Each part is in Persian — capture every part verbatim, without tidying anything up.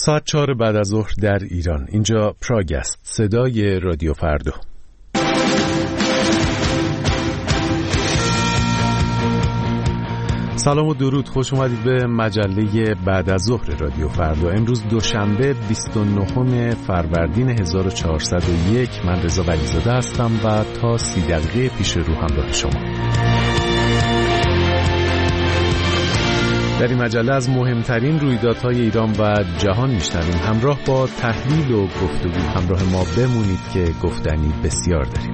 ساعت چهار بعد از ظهر در ایران. اینجا پراگ است، صدای رادیو فردا. سلام و درود، خوش اومدید به مجله بعد از ظهر رادیو فردا. امروز دوشنبه بیست و نهم فروردین هزار و چهارصد و یک. من رضا ولیزاده هستم و تا سی دقیقه پیش رو همراه شما. در این مجله از مهمترین رویدادهای ایران و جهان میشنویم. همراه با تحلیل و گفتگو همراه ما بمونید که گفتنی بسیار داریم.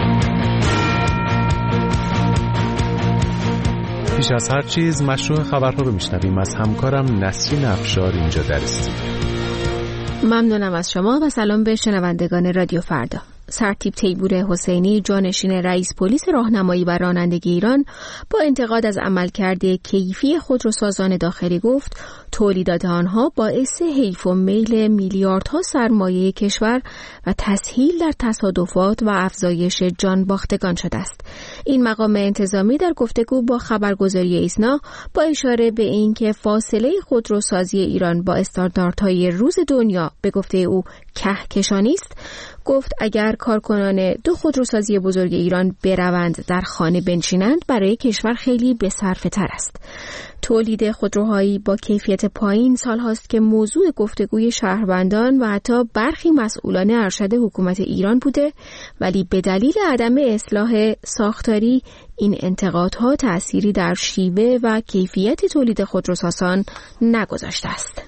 پیش از هر چیز مشروع خبرها رو میشنویم از همکارم نسرین افشار اینجا در استودیو. ممنونم از شما و سلام به شنوندگان رادیو فردا. سرتیپ تیمور حسینی، جانشین رئیس پلیس راهنمایی و رانندگی ایران، با انتقاد از عملکرد کیفی خودروسازان داخلی گفت تولیدات آنها باعث حیف و میل میلیاردها سرمایه کشور و تسهیل در تصادفات و افزایش جانباختگان شده است. این مقام انتظامی در گفتگو با خبرگزاری ایسنا با اشاره به اینکه فاصله خودروسازی ایران با استانداردهای روز دنیا به گفته او کهکشانی است، گفت اگر کارکنان دو خودروسازی بزرگ ایران بروند در خانه بنشینند برای کشور خیلی بصرفه تر است. تولید خودروهایی با کیفیت پایین سالهاست که موضوع گفتگوی شهروندان و حتی برخی مسئولان ارشد حکومت ایران بوده، ولی به دلیل عدم اصلاح ساختاری این انتقادها تأثیری در شیوه و کیفیت تولید خودروسازان نگذاشته است.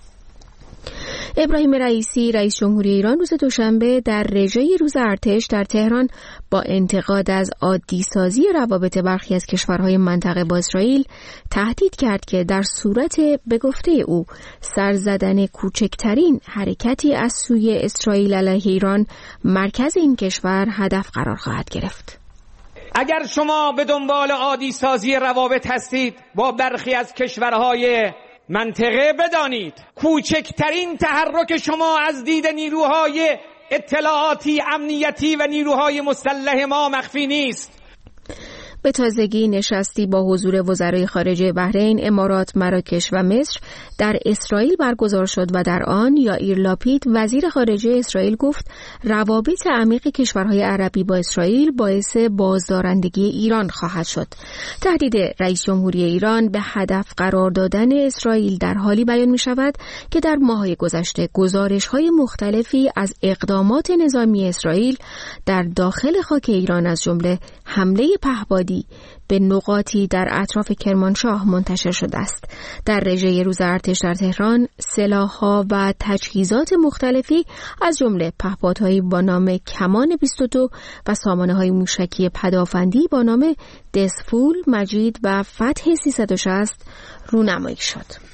ابراهیم رئیسی، رئیس جمهوری ایران، روز دوشنبه در رژه روز ارتش در تهران با انتقاد از عادی سازی روابط برخی از کشورهای منطقه با اسرائیل تهدید کرد که در صورت به گفته او سر زدن کوچکترین حرکتی از سوی اسرائیل علیه ایران، مرکز این کشور هدف قرار خواهد گرفت. اگر شما به دنبال عادی سازی روابط هستید با برخی از کشورهای منطقه، بدانید کوچکترین تحرک شما از دید نیروهای اطلاعاتی، امنیتی و نیروهای مسلح ما مخفی نیست. به تازگی نشستی با حضور وزرای خارجه بحرین، امارات، مراکش و مصر در اسرائیل برگزار شد و در آن یائیر لاپید، وزیر خارجه اسرائیل، گفت روابط عمیق کشورهای عربی با اسرائیل باعث بازدارندگی ایران خواهد شد. تهدید رئیس جمهوری ایران به هدف قرار دادن اسرائیل در حالی بیان می شود که در ماه‌های گذشته گزارش‌های مختلفی از اقدامات نظامی اسرائیل در داخل خاک ایران از جمله حمله پهپادی به نقاطی در اطراف کرمانشاه منتشر شده است. در رژه روز ارتش در تهران سلاح‌ها و تجهیزات مختلفی از جمله پهپادهایی با نام کمان بیست و دو و سامانه‌های موشکی پدافندی با نام دسفول، مجید و فتح سیصد و شصت رونمایی شد.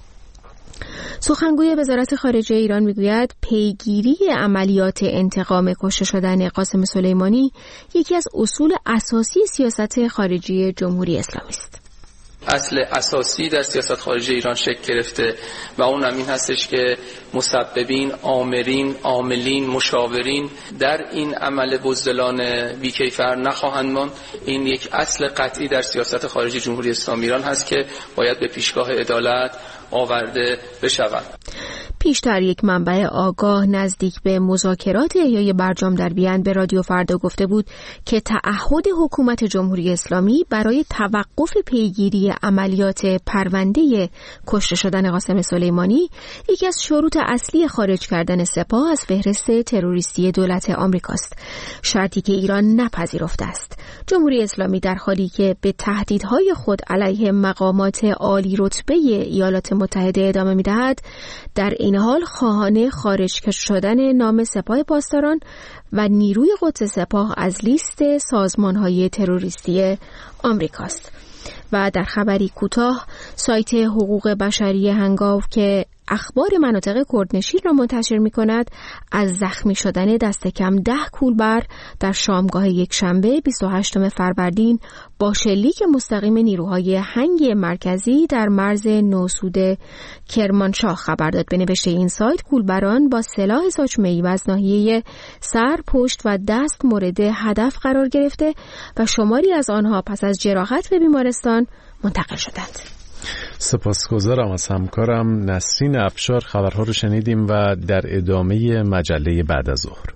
سخنگوی وزارت خارجه ایران میگوید پیگیری عملیات انتقام کشته شدن قاسم سلیمانی یکی از اصول اساسی سیاست خارجی جمهوری اسلامی است. اصل اساسی در سیاست خارجی ایران شکل گرفته و اون هم این هستش که مسببین، آمرین، عاملین، مشاورین در این عمل بزدلانه بیکیفر نخواهند ماند. این یک اصل قطعی در سیاست خارجی جمهوری اسلامی ایران هست که باید به پیشگاه عدالت آورده بشود. پیشتر یک منبع آگاه نزدیک به مذاکرات احیای برجام در وین به رادیو فردا گفته بود که تعهد حکومت جمهوری اسلامی برای توقف پیگیری عملیات پرونده کشته شدن قاسم سلیمانی یکی از شروط اصلی خارج کردن سپاه از فهرست تروریستی دولت آمریکاست، شرطی که ایران نپذیرفته است. جمهوری اسلامی در حالی که به تهدیدهای خود علیه مقامات عالی رتبه ایالات متحده ادامه می‌دهد، در این حال خواهان خارج شدن نام سپاه پاسداران و نیروی قدس سپاه از لیست سازمان‌های تروریستی آمریکاست. و در خبری کوتاه، سایت حقوق بشری هنگاو که اخبار مناطق کردنشین را منتشر می کند از زخمی شدن دست کم ده کولبر در شامگاه یک شنبه بیست و هشتم فروردین با شلیک مستقیم نیروهای هنگ مرکزی در مرز نوسود کرمانشاه خبر داد. به نوشته این سایت، کولبران با سلاح ساچمه‌ای و از ناحیه سر، پشت و دست مورد هدف قرار گرفته و شماری از آنها پس از جراحت به بیمارستان منتقل شدند. سپاسگزارم از همکارم نسرین افشار. خبرها رو شنیدیم و در ادامه مجله بعد از ظهر.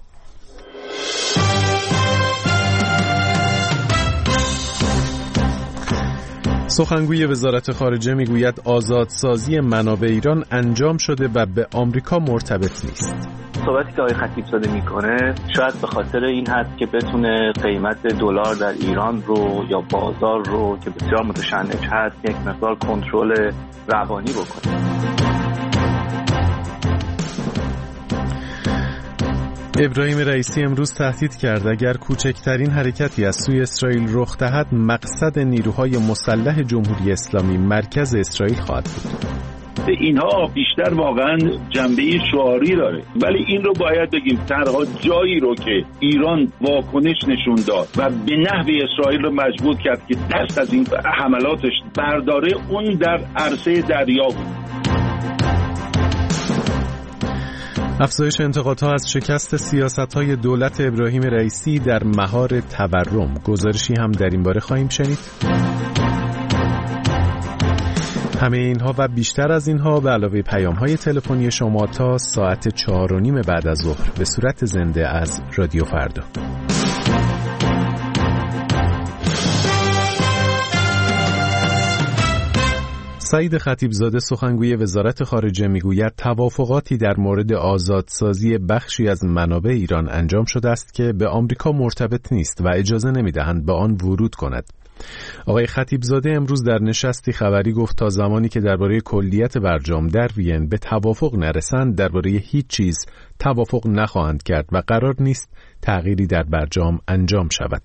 سخنگوی وزارت خارجه میگوید آزادسازی منابع ایران انجام شده و به آمریکا مرتبط نیست. صحبتی که آقای خطیبزاده میکنه شاید به خاطر این هست که بتونه قیمت دلار در ایران رو یا بازار رو که بسیار متشنج هست یک مقدار کنترل روانی بکنه. ابراهیم رئیسی امروز تهدید کرد اگر کوچکترین حرکتی از سوی اسرائیل رخ دهد مقصد نیروهای مسلح جمهوری اسلامی مرکز اسرائیل خواهد بود. اینها بیشتر واقعا جنبه شعاری داره، ولی این رو باید بگیم تنها جایی رو که ایران واکنش نشون داد و به نحوی اسرائیل رو مجبور کرد که دست از این حملاتش برداره اون در عرصه دریا بود. افزایش انتقادها از شکست سیاست‌های دولت ابراهیم رئیسی در مهار تورم. گزارشی هم در این باره خواهیم شنید. همه اینها و بیشتر از اینها به علاوه پیام‌های تلفنی شما تا ساعت چهار و نیم بعد از ظهر به صورت زنده از رادیو فردا. سعید خطیبزاده سخنگوی وزارت خارجه میگوید توافقاتی در مورد آزادسازی بخشی از منابع ایران انجام شده است که به آمریکا مرتبط نیست و اجازه نمیدهند به آن ورود کند. آقای خطیبزاده امروز در نشستی خبری گفت تا زمانی که درباره کلیت برجام در وین به توافق نرسند درباره هیچ چیز توافق نخواهند کرد و قرار نیست تغییری در برجام انجام شود.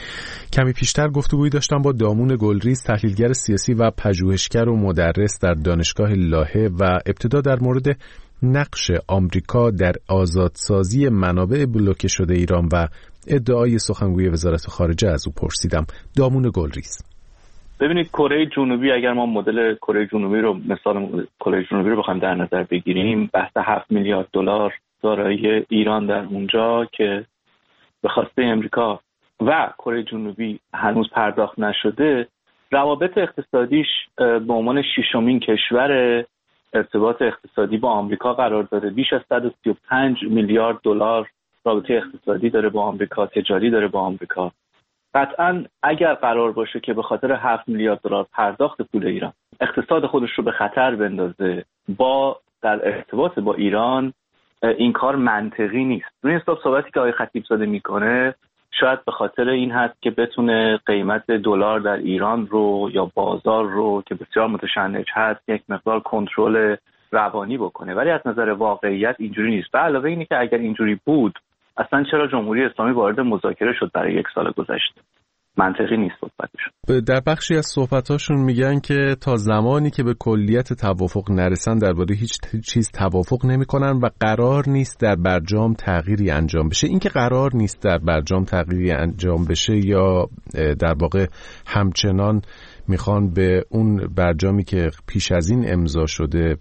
کمی پیشتر گفتگویی داشتم با دامون گلریز، تحلیلگر سیاسی و پژوهشگر و مدرس در دانشگاه لاهه و ابتدا در مورد نقش آمریکا در آزادسازی منابع بلوکه شده ایران و ادعای سخنگوی وزارت خارجه از او پرسیدم. دامون گلریز: ببینید کره جنوبی، اگر ما مدل کره جنوبی رو مثال کره جنوبی رو بخوایم در نظر بگیریم، بحث هفت میلیارد دلار دارایی ایران در اونجا که به خواسته امریکا و کره جنوبی هنوز پرداخت نشده، روابط اقتصادیش به عنوان ششمین کشور ارتباط اقتصادی با آمریکا قرار داره. بیش از صد و سی و پنج میلیارد دلار رابطه اقتصادی داره با آمریکا، تجاری داره با آمریکا. قطعاً اگر قرار باشه که به خاطر هفت میلیارد دلار پرداخت پول ایران اقتصاد خودش رو به خطر بندازه با در ارتباط با ایران، این کار منطقی نیست. روی حساب صحبتی که آقای خطیبزاده میکنه شاید به خاطر این هست که بتونه قیمت دلار در ایران رو یا بازار رو که بسیار متشنج هست یک مقدار کنترل روانی بکنه، ولی از نظر واقعیت اینجوری نیست. و علاوه اینه که اگر اینجوری بود اصلا چرا جمهوری اسلامی وارد مذاکره شد برای یک سال گذشته؟ منطقی نیست صحبتشون. در بخشی از صحبتاشون میگن که تا زمانی که به کلیت توافق نرسن درباره هیچ چیز توافق نمیکنن و قرار نیست در برجام تغییری انجام بشه. این که قرار نیست در برجام تغییری انجام بشه یا در واقع همچنان میخوان به اون برجامی که پیش از این امضا شده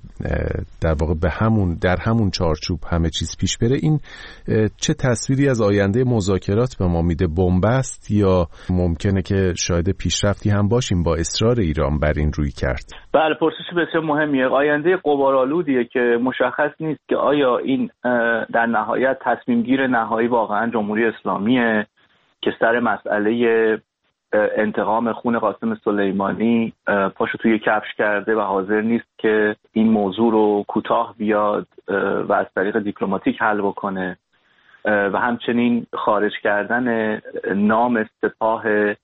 در واقع به همون در همون چارچوب همه چیز پیش بره، این چه تصویری از آینده مذاکرات به ما میده؟ بنبست یا ممکنه که شاید پیشرفتی هم باشیم با اصرار ایران بر این روی کرد؟ بله، پرسش بسیار مهمیه. آینده غبارآلودیه که مشخص نیست که آیا این در نهایت تصمیم گیر نهایی واقعا جمهوری اسلامیه که سر مسئله انتقام خون قاسم سلیمانی پاشو توی کفش کرده و حاضر نیست که این موضوع رو کوتاه بیاد و از طریق دیپلماتیک حل بکنه، و همچنین خارج کردن نام سپاه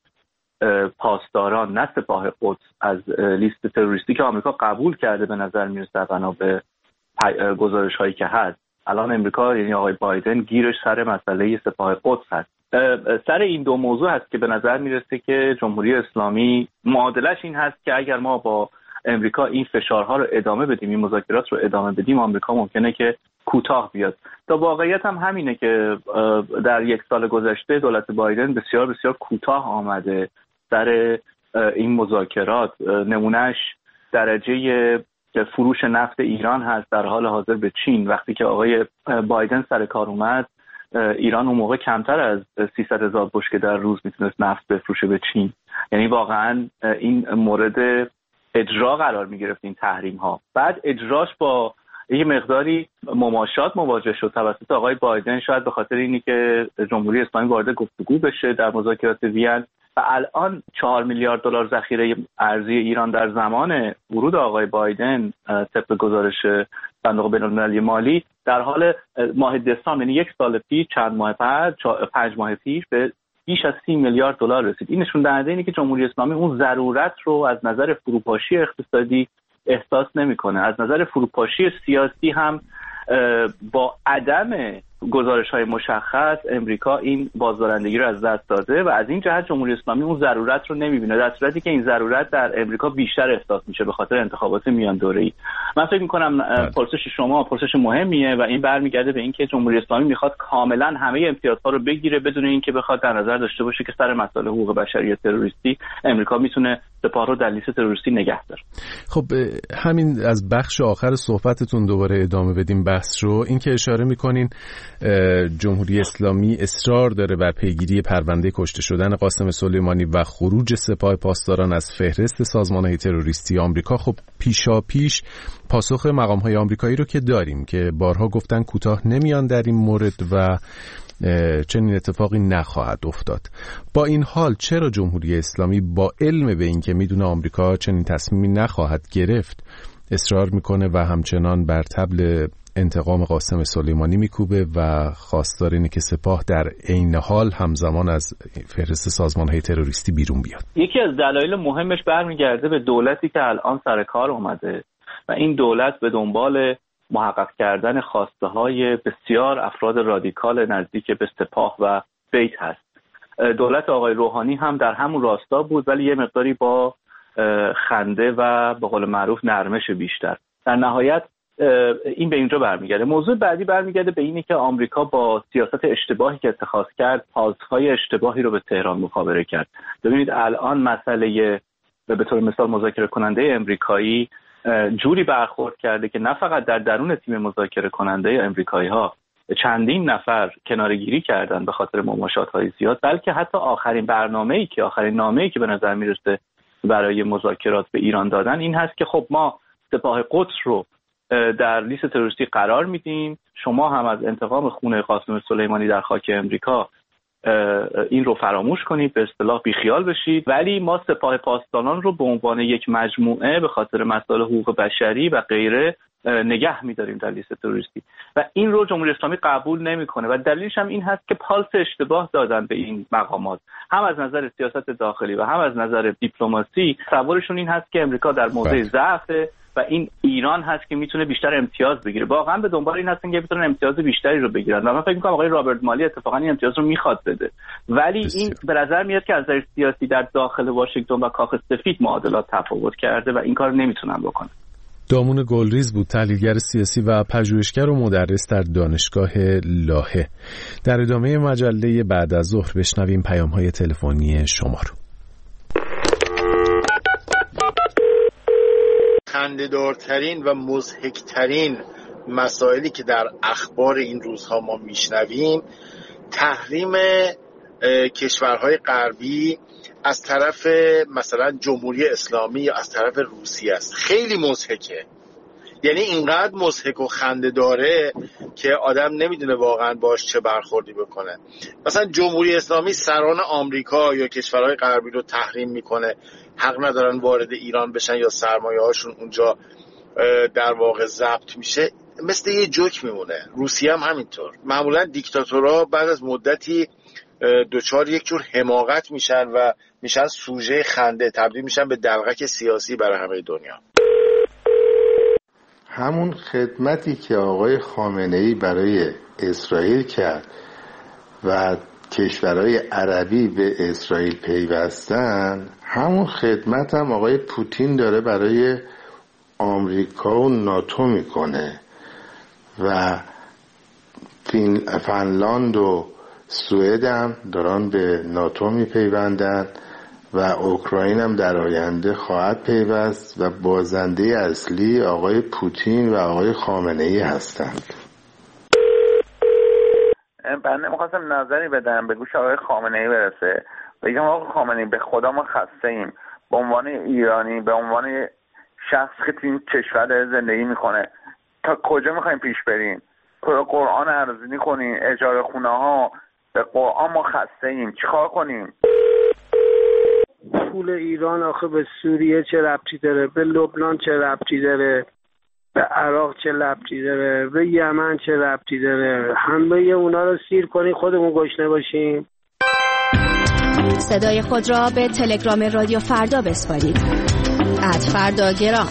پاسداران نه سپاه قدس از لیست تروریستی که آمریکا قبول کرده به نظر میرسه بنا به گزارش هایی که هست. الان امریکا یعنی آقای بایدن گیرش سر مسئله سپاه قدس هست. سر این دو موضوع هست که به نظر میرسه که جمهوری اسلامی معادلش این هست که اگر ما با امریکا این فشارها رو ادامه بدیم، این مذاکرات رو ادامه بدیم، آمریکا ممکنه که کوتاه بیاد. تا واقعیت هم همینه که در یک سال گذشته دولت بایدن بسیار بسیار کوتاه آمده سر این مذاکرات. نمونهش درجه فروش نفت ایران هست در حال حاضر به چین. وقتی که آقای بایدن سر کار اومد، ایران اون موقع کمتر از سیصد هزار بشکه در روز میتونست نفت بفروشه به چین. یعنی واقعا این مورد اجرا قرار میگرفت این تحریم ها. بعد اجراش با یه مقداری مماشات مواجه شد توسط آقای بایدن، شاید به خاطر اینی که جمهوری اسلامی وارد گفتگو بشه در مذاکرات وین. و الان چهار میلیارد دلار ذخیره ارزی ایران در زمان ورود آقای بایدن طبق گزارش صندوق بین‌المللی مالی در حال ماه دسامبر، یعنی یک سال پیش، چند ماه بعد، پنج ماه پیش به بیش از سی میلیارد دلار رسید. این نشون دهنده اینه که جمهوری اسلامی اون ضرورت رو از نظر فروپاشی اقتصادی احساس نمیکنه. از نظر فروپاشی سیاسی هم با عدم گزارش‌های مشخص امریکا این بازدارندگی رو از دست داده و از این جهت جمهوری اسلامی اون ضرورت رو نمیبینه، در صورتی که این ضرورت در امریکا بیشتر احساس میشه به خاطر انتخابات میان دوره‌ای. من فکر می‌کنم پرسش شما پرسش مهمیه و این برمیگرده به اینکه جمهوری اسلامی میخواد کاملا همه امتیازها رو بگیره بدون اینکه بخواد در نظر داشته باشه که سر مسائل حقوق بشری تروریستی امریکا میتونه سپاه رو در لیست تروریستی نگه داره. خب همین از بخش آخر صحبتتون دوباره ادامه بدیم بحث رو. این که اشاره می‌کنین جمهوری اسلامی اصرار داره بر پیگیری پرونده کشته شدن قاسم سلیمانی و خروج سپاه پاسداران از فهرست سازمان‌های تروریستی آمریکا. خب پیشا پیش پاسخ مقام‌های آمریکایی رو که داریم که بارها گفتن کوتاه نمیان در این مورد و چنین اتفاقی نخواهد افتاد. با این حال چرا جمهوری اسلامی با علم به این که میدونه آمریکا چنین تصمیمی نخواهد گرفت اصرار میکنه و همچنان بر طبل انتقام قاسم سلیمانی میکوبه و خواستار اینه که سپاه در عین حال همزمان از فهرست سازمان‌های تروریستی بیرون بیاد؟ یکی از دلایل مهمش برمیگرده به دولتی که الان سر کار اومده و این دولت به دنبال محقق کردن خواسته های بسیار افراد رادیکال نزدیک به سپاه و بیت هست. دولت آقای روحانی هم در همون راستا بود ولی یه مقداری با خنده و به قول معروف نرمش بیشتر. در نهایت این به اینجا برمیگرده. موضوع بعدی برمیگرده به اینه که آمریکا با سیاست اشتباهی که اتخاذ کرد پاسخهای اشتباهی رو به تهران مخابره کرد. ببینید الان مسئله به طور مثال مذاکره کننده امریکایی جوری برخورد کرده که نه فقط در درون تیم مذاکره کننده امریکایی ها چندین نفر کناره‌گیری کردن به خاطر مماشات‌های زیاد، بلکه حتی آخرین برنامه‌ای که آخرین نامه‌ای که به نظر میرسه برای مذاکرات به ایران دادن این هست که خب ما سپاه قدس رو در لیست تروریستی قرار میدیم، شما هم از انتقام خون قاسم سلیمانی در خاک امریکا این رو فراموش کنید، به اصطلاح بیخیال بشید، ولی ما سپاه پاسداران رو به عنوان یک مجموعه به خاطر مسائل حقوق بشری و غیره نگه می‌داریم در لیست تروریستی و این رو جمهوری اسلامی قبول نمی‌کنه و دلیلش هم این هست که پالس اشتباه دادن به این مقامات، هم از نظر سیاست داخلی و هم از نظر دیپلماسی. تصورشون این هست که امریکا در موضع ضعف و این ایران هست که میتونه بیشتر امتیاز بگیره. واقعا به دنبال این هستن که بتونن امتیاز بیشتری رو بگیرن و من فکر می‌کنم آقای رابرت مالی اتفاقا این امتیاز رو میخواد بده، ولی بسیار. این به نظر میاد که از نظر سیاسی در داخل واشنگتن و کاخ سفید معادلات تفاوت کرده و این کار نمیتونن بکنن. دامون گلریز بود، تحلیلگر سیاسی و پژوهشگر و مدرس در دانشگاه لاهه. در ادامه مجله بعد از ظهر بشنویم پیام‌های تلفنی شما رو. خنده‌دارترین و مضحک‌ترین مسائلی که در اخبار این روزها ما میشنویم تحریم کشورهای غربی از طرف مثلا جمهوری اسلامی یا از طرف روسیه است. خیلی مضحکه، یعنی اینقدر مضحک و خنده داره که آدم نمیدونه واقعا باش چه برخوردی بکنه. مثلا جمهوری اسلامی سران آمریکا یا کشورهای غربی رو تحریم میکنه، حق ندارن وارد ایران بشن یا سرمایه هاشون اونجا در واقع ضبط میشه، مثل یه جوک میمونه. روسیه هم همینطور. معمولا دیکتاتورها بعد از مدتی دوچار یک جور حماقت میشن و میشن سوژه خنده، تبدیل میشن به دلغک سیاسی برای همه دنیا. همون خدمتی که آقای خامنه‌ای برای اسرائیل کرد و کشورهای عربی به اسرائیل پیوستن، همون خدمت هم آقای پوتین داره برای آمریکا و ناتو میکنه و فین... فنلاند و سوئد هم دارن به ناتو میپیوندن و اوکراین هم در آینده خواهد پیوست و بازنده اصلی آقای پوتین و آقای خامنه‌ای هستند. بنده می‌خواستم نظری بدم به گوش آقای خامنه‌ای برسه. بگم آقای خامنه‌ای به خدا ما خسته ایم. به عنوان ایرانی، به عنوان شخص که تو این کشور زندگی میکنه. تا کجا میخوایم پیش بریم؟ قرآن ارزونی کنیم، اجاره خونه ها، به قرآن ما خسته ایم، چیکار کنیم؟ پول ایران آخه به سوریه چه ربطی داره؟ به لبنان چه ربطی داره؟ به عراق چه ربطی داره؟ به یمن چه ربطی داره؟ همه اونا رو سیر کنیم خودمون گشنه باشیم. صدای خود را به تلگرام رادیو فردا بسپارید. ات فردا گرام.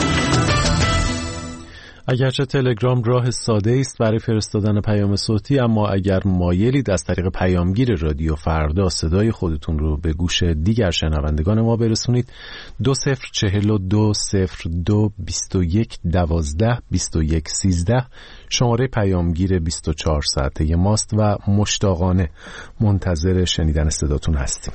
اگرچه تلگرام راه ساده است برای فرستادن پیام صوتی، اما اگر مایلید از طریق پیامگیر رادیو فردا صدای خودتون رو به گوش دیگر شنوندگان ما برسونید، دو صفر چهل و دو صفر دو بیست و یک دوازده بیست و یک سیزده شماره پیامگیر بیست و چهار ساعته ماست و مشتاقانه منتظر شنیدن صداتون هستیم.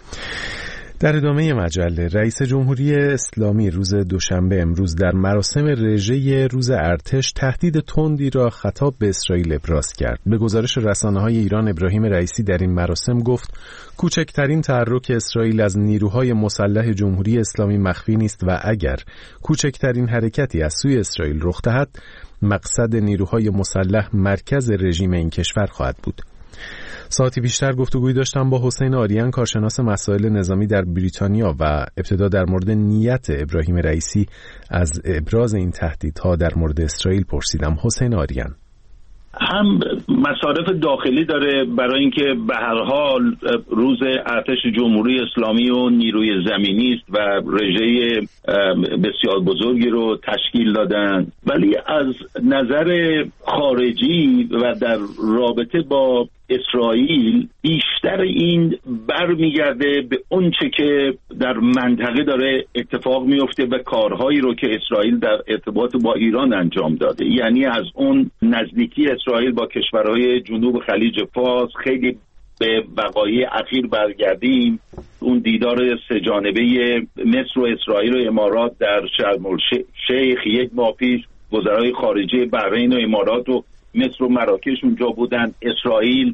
در ادامه مجله، رئیس جمهوری اسلامی روز دوشنبه امروز در مراسم رژه روز ارتش تهدید تندی را خطاب به اسرائیل ابراز کرد. به گزارش رسانه‌های ایران، ابراهیم رئیسی در این مراسم گفت کوچکترین تحرک اسرائیل از نیروهای مسلح جمهوری اسلامی مخفی نیست و اگر کوچکترین حرکتی از سوی اسرائیل رخ دهد، مقصد نیروهای مسلح مرکز رژیم این کشور خواهد بود. ساعتی بیشتر گفتگویی داشتم با حسین آریان، کارشناس مسائل نظامی در بریتانیا، و ابتدا در مورد نیت ابراهیم رئیسی از ابراز این تهدیدها در مورد اسرائیل پرسیدم. حسین آریان: هم مصارف داخلی داره برای اینکه به هر حال روز ارتش جمهوری اسلامی و نیروی زمینی است و رژه بسیار بزرگی رو تشکیل دادن، ولی از نظر خارجی و در رابطه با اسرائیل بیشتر این برمیگرده به اون چه که در منطقه داره اتفاق میفته و کارهایی رو که اسرائیل در ارتباط با ایران انجام داده. یعنی از اون نزدیکی اسرائیل با کشورهای جنوب خلیج فارس خیلی به وقایع اخیر برگردیم، اون دیدار سه جانبه مصر و اسرائیل و امارات در شرم الشیخ یک ماه پیش، وزرای خارجه بحرین و امارات و مصر و مراکش اونجا بودن. اسرائیل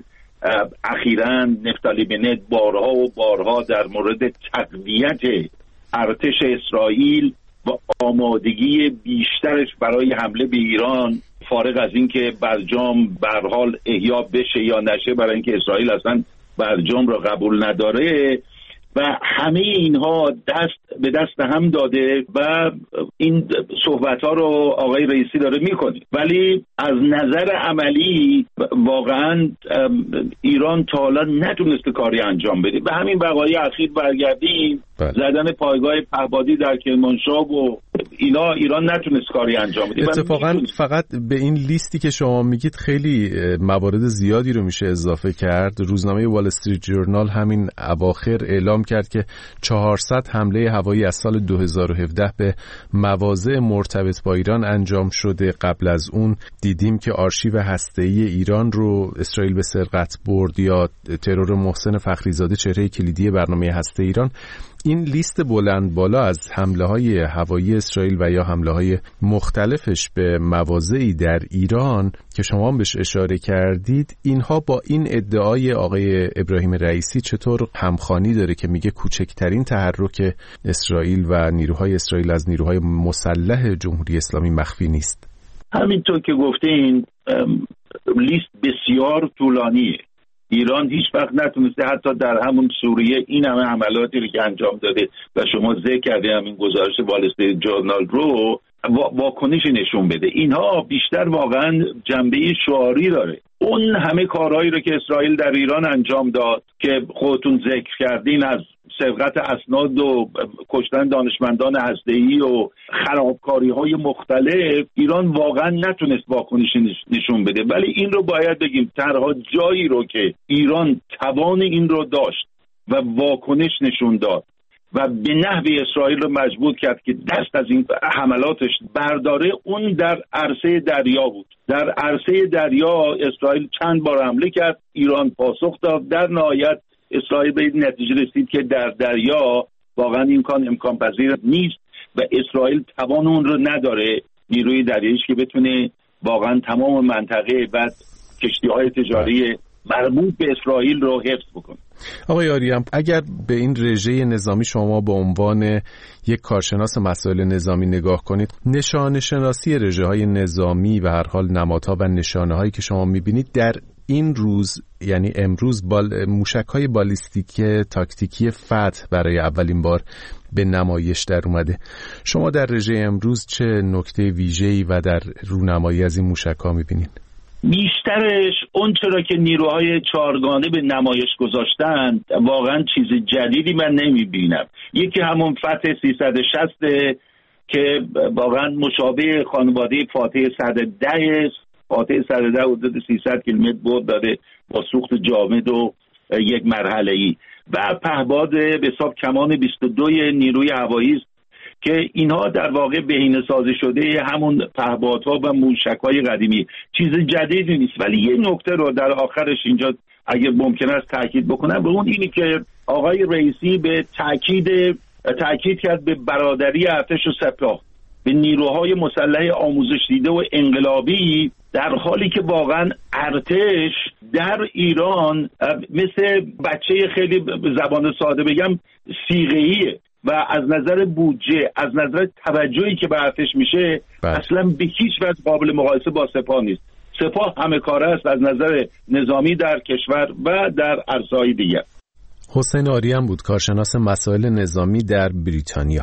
اخیراً نفتالی بنت بارها و بارها در مورد تقویت ارتش اسرائیل و آمادگی بیشترش برای حمله به ایران، فارغ از اینکه برجام به هر حال احیا بشه یا نشه، برای اینکه اسرائیل اصلا برجام را قبول نداره، و همه اینها دست به دست هم داده و این صحبت ها رو آقای رئیسی داره میکنه. ولی از نظر عملی واقعا ایران تا حالا نتونسته کاری انجام بده. به همین وقایع اخیر برگردیم، بله. زدن پایگاه پهبادی در کرمانشاه و اینا، ایران نتونست کاری انجام بده. اتفاقا فقط به این لیستی که شما میگید خیلی موارد زیادی رو میشه اضافه کرد. روزنامه وال استریت جورنال همین اواخر اعلام کرد که چهارصد حمله هوایی از سال دو هزار و هفده به مواضع مرتبط با ایران انجام شده. قبل از اون دیدیم که آرشیو هسته‌ای ایران رو اسرائیل به سرقت برد، یا ترور محسن فخریزاده، چهره کلیدی برنامه هسته ایران. این لیست بلند بالا از حمله‌های هوایی اسرائیل و یا حمله‌های مختلفش به مواضعی در ایران که شما هم بهش اشاره کردید، اینها با این ادعای آقای ابراهیم رئیسی چطور همخوانی داره که میگه کوچکترین تحرک اسرائیل و نیروهای اسرائیل از نیروهای مسلح جمهوری اسلامی مخفی نیست؟ همینطور که گفتین لیست بسیار طولانیه. ایران هیچ وقت نتونسته حتی در همون سوریه این همه حملاتی رو که انجام داده و شما ذکر کردید همین گزارش وال استریت جورنال رو واکنشی نشون بده. اینها بیشتر واقعا جنبه شعاری داره. اون همه کارهایی رو که اسرائیل در ایران انجام داد که خودتون ذکر کردین، از سرقت اسناد و کشتن دانشمندان هسته‌ای و خرابکاری‌های مختلف، ایران واقعا نتونست واکنشی نشون بده. ولی این رو باید بگیم، تنها جایی رو که ایران توان این رو داشت و واکنش نشون داد و به نحوی اسرائیل رو مجبور کرد که دست از این حملاتش برداره، اون در عرصه دریا بود. در عرصه دریا اسرائیل چند بار حمله کرد، ایران پاسخ داد. در نهایت اسرائیل به این نتیجه رسید که در دریا واقعا این امکان امکان پذیر نیست و اسرائیل توان اون رو نداره، نیروی دریاییش که بتونه واقعا تمام منطقه و کشتی‌های تجاری مربوط به اسرائیل رو حفظ بکنه. آقای آریان، اگر به این رژه نظامی شما به عنوان یک کارشناس مسائل نظامی نگاه کنید، نشانه شناسی رژه‌های نظامی و هر حال نمادها و نشانه‌هایی که شما می‌بینید در این روز، یعنی امروز، بال... موشک‌های بالیستیک تاکتیکی فتح برای اولین بار به نمایش در اومده. شما در رژه امروز چه نکته ویژه‌ای و در رونمایی از این موشک‌ها می‌بینید؟ بیشترش اون چرا که نیروهای چهارگانه به نمایش گذاشتن واقعا چیز جدیدی من نمیبینم. یکی همون فتح سیصد و شصت که واقعا مشابه خانواده فاتح صد و ده است. فاتح صد و ده حدود سیصد کیلومتر بعد داره با سوخت جامد و یک مرحله‌ای، و پهباد به حساب کمان بیست و دو نیروی هوایی است که اینها در واقع بهینه‌سازی شده همون پهپادها و موشک‌های قدیمی، چیز جدیدی نیست. ولی یه نکته رو در آخرش اینجا اگر ممکن است تاکید بکنم، به اون اینی که آقای رئیسی به تاکید تاکید کرد به برادری ارتش و سپاه، به نیروهای مسلح آموزش دیده و انقلابی، در حالی که واقعا ارتش در ایران مثل بچه، خیلی زبان ساده بگم، صیغه‌ایه و از نظر بودجه، از نظر توجهی که به ارتش میشه بله. اصلا به هیچ وجه قابل مقایسه با سپاه نیست. سپاه همه کاره است از نظر نظامی در کشور و در عرصه‌های دیگر. حسین آریان بود، کارشناس مسائل نظامی در بریتانیا.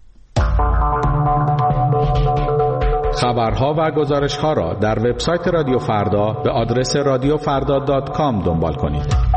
خبرها و گزارش‌ها را در وبسایت رادیو فردا به آدرس رادیو فردا دات کام دنبال کنید.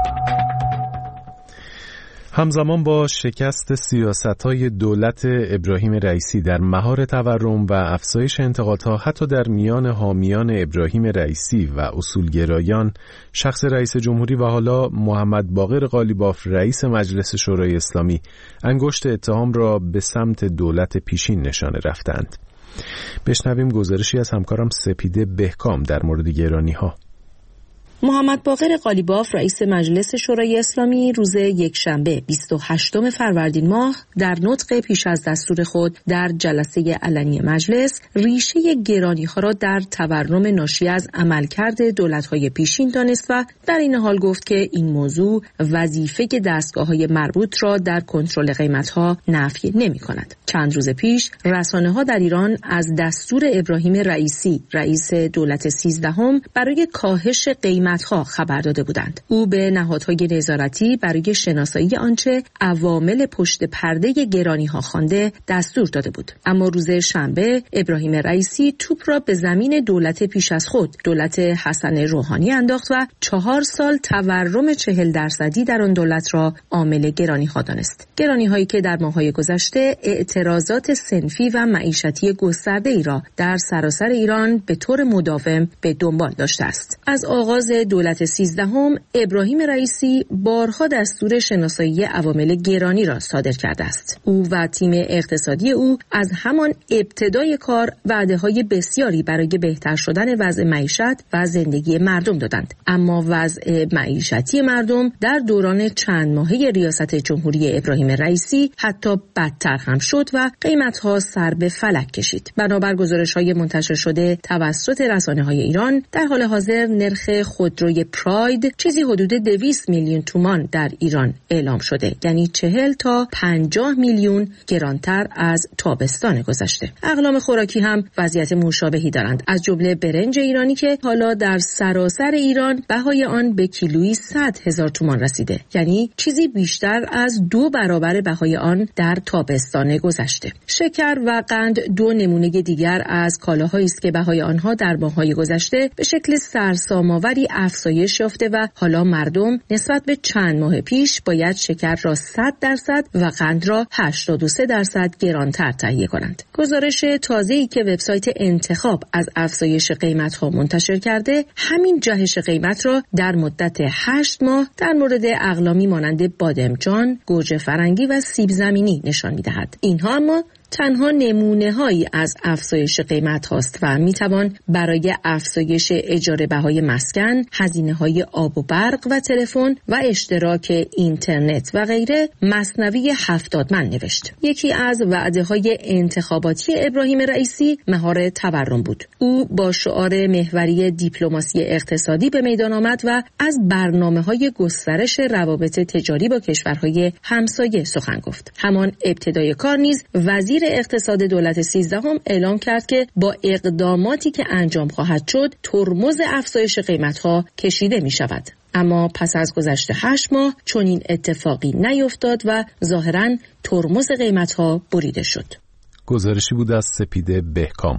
همزمان با شکست سیاست‌های دولت ابراهیم رئیسی در مهار تورم و افزایش انتقادها حتی در میان حامیان ابراهیم رئیسی و اصولگرایان، شخص رئیس جمهوری و حالا محمد باقر قالیباف رئیس مجلس شورای اسلامی انگشت اتهام را به سمت دولت پیشین نشانه رفتند. بشنویم گزارشی از همکارم سپیده بهکام در مورد گرانی‌ها. محمد باقر قالیباف رئیس مجلس شورای اسلامی روز یکشنبه بیست و هشتم فروردین ماه در نطق پیش از دستور خود در جلسه علنی مجلس ریشه گرانی‌ها را در تورم ناشی از عملکرد دولت‌های پیشین دانست و در این حال گفت که این موضوع وظیفه دستگاه‌های مربوط را در کنترل قیمت‌ها نفی نمی‌کند. چند روز پیش رسانه‌ها در ایران از دستور ابراهیم رئیسی رئیس دولت سیزدهم برای کاهش قیمت ها خبر داده بودند. او به نهادهای نظارتی برای شناسایی آنچه عوامل پشت پرده گرانی ها خوانده دستور داده بود. اما روز شنبه ابراهیم رئیسی توپ را به زمین دولت پیش از خود، دولت حسن روحانی انداخت و چهار سال تورم چهل درصدی در آن دولت را عامل گرانی ها دانست. گرانی هایی که در ماه‌های گذشته اعتراضات صنفی و معیشتی گسترده ای را در سراسر ایران به طور مداوم به دنبال داشته است. از آغاز دولت سیزدهم ابراهیم رئیسی بارها دستور شناسایی عوامل گرانی را صادر کرده است. او و تیم اقتصادی او از همان ابتدای کار وعده‌های بسیاری برای بهتر شدن وضع معیشت و زندگی مردم دادند، اما وضع معیشتی مردم در دوران چند ماهه ریاست جمهوری ابراهیم رئیسی حتی بدتر هم شد و قیمت‌ها سر به فلک کشید. بنابر گزارش‌های منتشر شده توسط رسانه‌های ایران، در حال حاضر نرخ خودروی پراید چیزی حدود دویست میلیون تومان در ایران اعلام شده، یعنی چهل تا پنجاه میلیون گرانتر از تابستان گذشته. اقلام خوراکی هم وضعیت مشابهی دارند، از جمله برنج ایرانی که حالا در سراسر ایران بهای آن به کیلویی صد هزار تومان رسیده، یعنی چیزی بیشتر از دو برابر بهای آن در تابستان گذشته. شکر و قند دو نمونه دیگر از کالاهایی است که بهای آنها در ماه‌های گذشته به شکل سرسام‌آوری افزایش یافته و حالا مردم نسبت به چند ماه پیش باید شکر را صد درصد و قند را هشتاد و سه درصد گرانتر تهیه کنند. گزارش تازه‌ای که وبسایت انتخاب از افزایش قیمت‌ها منتشر کرده، همین جهش قیمت را در مدت هشت ماه در مورد اقلامی مانند بادمجان، گوجه فرنگی و سیب زمینی نشان می‌دهد. اینها اما تنها نمونه هایی از افزایش قیمت هاست و می توان برای افزایش اجاره بهای مسکن، هزینه های آب و برق و تلفن و اشتراک اینترنت و غیره مثنوی هفتاد من نوشت. یکی از وعده های انتخاباتی ابراهیم رئیسی مهار تورم بود. او با شعار محوری دیپلماسی اقتصادی به میدان آمد و از برنامه‌های گسترش روابط تجاری با کشورهای همسایه سخن گفت. همان ابتدای کار نیز وزیر اقتصاد دولت سیزدهم اعلام کرد که با اقداماتی که انجام خواهد شد ترمز افزایش قیمت‌ها کشیده می‌شود. اما پس از گذشت هشت ماه چنین اتفاقی نیفتاد و ظاهراً ترمز قیمت‌ها بریده شد. گزارشی بود از سپیده بهکام.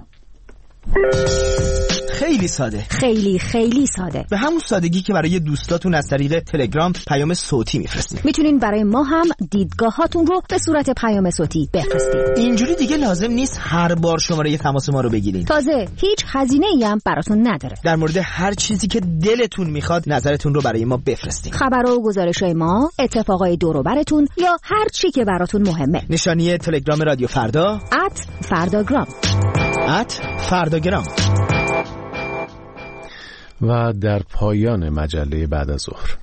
خیلی ساده، خیلی خیلی ساده، به همون سادگی که برای دوستاتون از طریق تلگرام پیام صوتی میفرستید. میتونین برای ما هم دیدگاهاتون رو به صورت پیام صوتی بفرستید. اینجوری دیگه لازم نیست هر بار شماره تماس ما رو بگیرین. تازه هیچ هزینه‌ای هم براتون نداره. در مورد هر چیزی که دلتون میخواد نظرتون رو برای ما بفرستین. خبر و گزارش‌های ما، اتفاقای دور و براتون یا هر چی که براتون مهمه. نشانی تلگرام رادیو فردا ات فرداگرام ات فرداگرام. و در پایان مجله بعد از ظهر،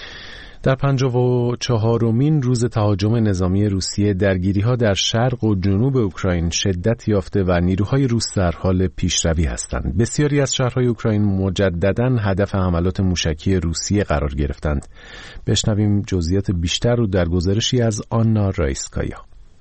در پنجاه و چهارمین روز تهاجم نظامی روسیه درگیری‌ها در شرق و جنوب اوکراین شدت یافته و نیروهای روس در حال پیشروی هستند. بسیاری از شهرهای اوکراین مجدداً هدف حملات موشکی روسیه قرار گرفتند. بشنویم جزئیات بیشتر رو در گزارشی از آنا رایسکایا.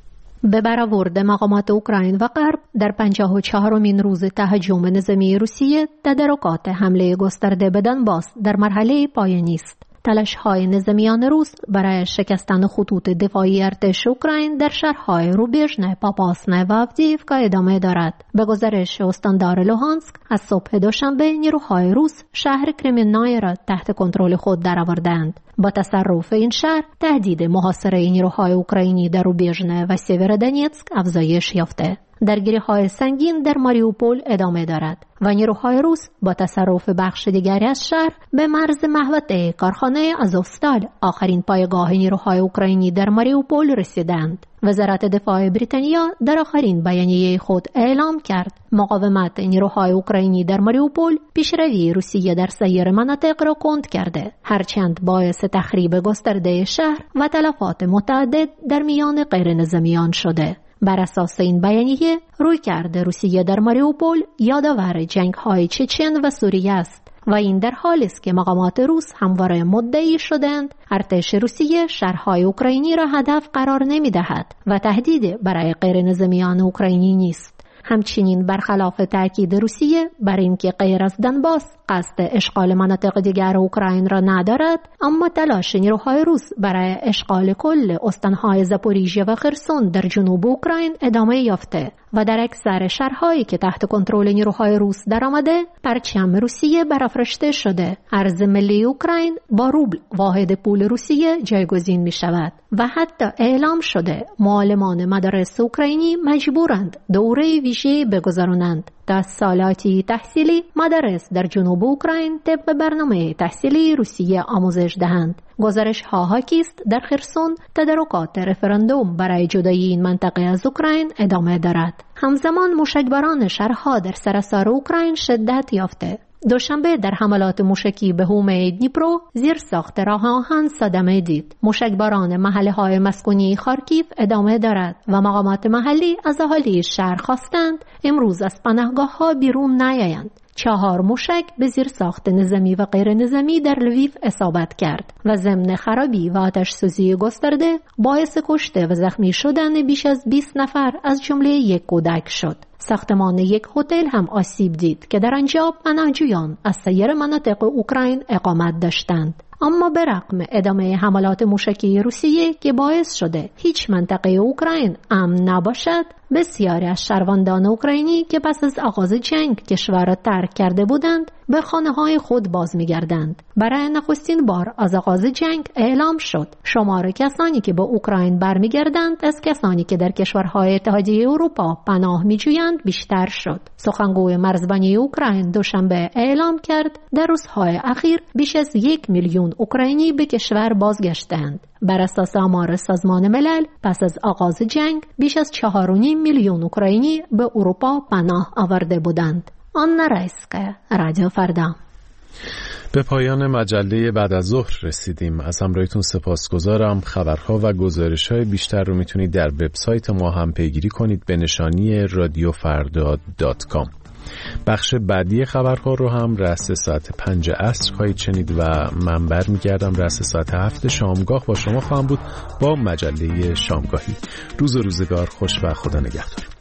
به برآورد مقامات اوکراین و غرب در پنجاه و چهارمین روز تهاجم نظامی روسیه تدارکات حمله گسترده به دونباس در مرحله پایانی است. تلاش‌های نظامیان روس برای شکستن خطوط دفاعی ارتش اوکراین در شهرهای روبیژنه، پاپاسنه و آودییوکا ادامه دارد. به گزارش استاندار لوهانسک، از صبح دوشنبه نیروهای روس شهر کرمینای را تحت کنترل خود درآوردند. با تصرف این شهر، تهدید محاصره نیروهای اوکراینی در روبیژنه و سیورودنیتسک افزایش یافته. درگیری‌های سنگین در ماریوپول ادامه دارد و نیروهای روس با تصرف بخش دیگری از شهر به مرز محوطه کارخانه آزوفستال، آخرین پایگاه نیروهای اوکراینی در ماریوپول، رسیدند. وزارت دفاع بریتانیا در آخرین بیانیه خود اعلام کرد مقاومت نیروهای اوکراینی در ماریوپول پیشروی روسیه در سایر مناطق را کند کرده، هرچند باعث تخریب گسترده شهر و تلفات متعدد در میان غیر نظامیان شده. بر اساس این بیانیه، رویکرد روسیه در ماریوپول یادآور جنگ‌های چچن و سوریه است و این در حالی است که مقامات روس همواره مدعی شدند ارتش روسیه شهرهای اوکراینی را هدف قرار نمی‌دهد و تهدید برای غیر نظامیان اوکراینی نیست. همچنین برخلاف تاکید روسیه بر اینکه غیر از دونباس قصد اشغال مناطق دیگر اوکراین را ندارد، اما تلاش نیروهای روس برای اشغال کل استانهای زاپوریژیه و خرسون در جنوب اوکراین ادامه یافته و در اکثر شهرهایی که تحت کنترل نیروهای روس درآمده، پرچم روسیه برافراشته شده. ارز ملی اوکراین با روبل، واحد پول روسیه، جایگزین می شود و حتی اعلام شده معلمان مدارس اوکراینی مجبورند دوره ویژه بگذرانند تا سالاتی تحصیلی مدارس در جنوب اوکراین طبق برنامه تحصیلی روسیه آموزش دهند. گزارش ها حاکی است در خرسون تدارکات رفراندوم برای جدایی این منطقه از اوکراین ادامه دارد. همزمان موشکباران شهرها در سراسر اوکراین شدت یافته. دوشنبه در حملات موشکی به حومه دنیپرو زیر ساخت راه آهن صدمه دید. موشکباران محله های مسکونی خارکیف ادامه دارد و مقامات محلی از اهالی شهر خواستند امروز از پناهگاه ها بیرون نیایند. چهار موشک به زیر ساخت نظامی و غیر نظامی در لویف اصابت کرد و ضمن خرابی و آتش سوزی گسترده باعث کشته و زخمی شدن بیش از بیست نفر از جمله یک کودک شد. ساختمان یک هتل هم آسیب دید که در آنجا پناهجویان از سایر مناطق اوکراین اقامت داشتند. اما به رغم ادامه حملات موشکی روسیه که باعث شده هیچ منطقه اوکراین امن نباشد، بسیاری از شهروندان اوکراینی که پس از آغاز جنگ کشور را ترک کرده بودند به خانه‌های خود باز می‌گردند. برای نخستین بار از آغاز جنگ اعلام شد شمار کسانی که به اوکراین برمیگردند از کسانی که در کشورهای اتحادیه اروپا پناه می‌جویند بیشتر شد. سخنگوی مرزبانی اوکراین دوشنبه اعلام کرد در روزهای اخیر بیش از یک میلیون اوکراینی به کشور بازگشتند بر اساس آمار سازمان ملل پس از آغاز جنگ بیش از چهار و نیم میلیون اوکراینی به اروپا پناه آورده بودند. آنا رایسکا، رادیو فردا. به پایان مجله بعد از ظهر رسیدیم. از همراهیتون سپاسگزارم. خبرها و گزارش‌های بیشتر رو میتونید در وبسایت ما هم پیگیری کنید به نشانی رادیو فردا دات کام. بخش بعدی خبرها رو هم رأس ساعت پنج عصر خواهید شنید و من برمیگردم رأس ساعت هفت شامگاه با شما خواهم بود با مجله شامگاهی. روز و روزگار خوش و خدا نگهدار.